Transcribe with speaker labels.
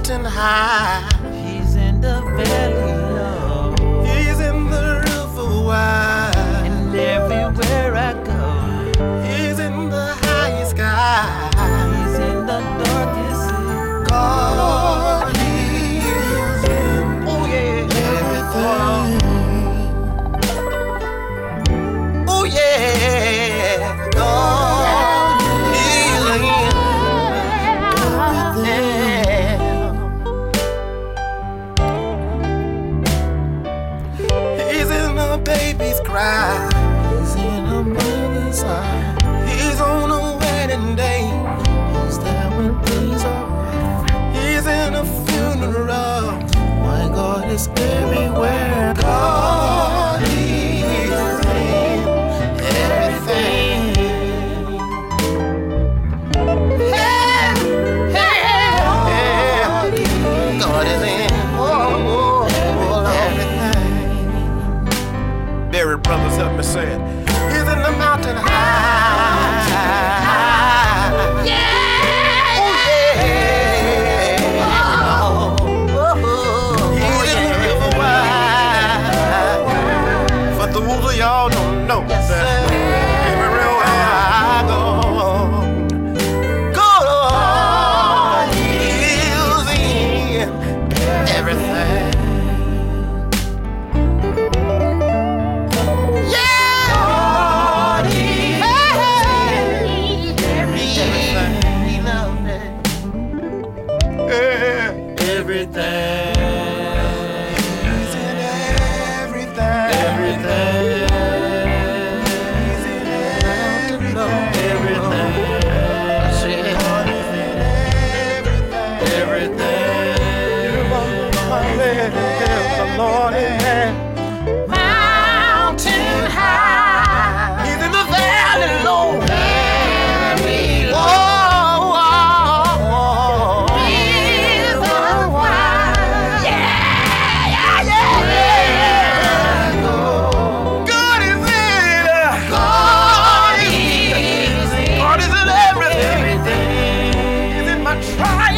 Speaker 1: mountain high.
Speaker 2: He's in the valley low.
Speaker 1: He's in the river wide.
Speaker 2: And everywhere I go,
Speaker 1: He's in the highest sky.
Speaker 2: He's in the darkest sea.
Speaker 1: God is in everything. Oh yeah, God is in everything. He's in the baby's cry. He's in a mother's eye. He's on a wedding day. He's there when things are rough. He's in a funeral. My God is everywhere. God is in everything. Hey, hey, God is in everything. Buried brothers, help me say it. He's in the mountain high. Yeah. Oh yeah. He's in the river wide. For those of y'all don't know that everywhere I go, God is in everything. Everything. He's in everything. Everything. He's in everything. God is in everything. Everything. The Lord is there. Mountain high. He's in the valley low. Try